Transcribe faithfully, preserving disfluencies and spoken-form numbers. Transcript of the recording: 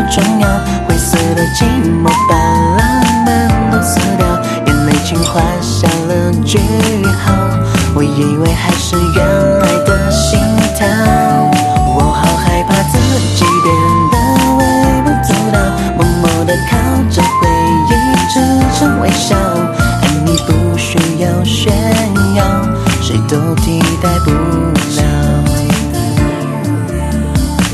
重要，灰色的寂寞把浪漫都撕掉，眼泪轻划下了句号，我以为还是原来的心跳，我好害怕自己变得微不足道，默默地靠着回忆支撑微笑，爱你不需要炫耀，谁都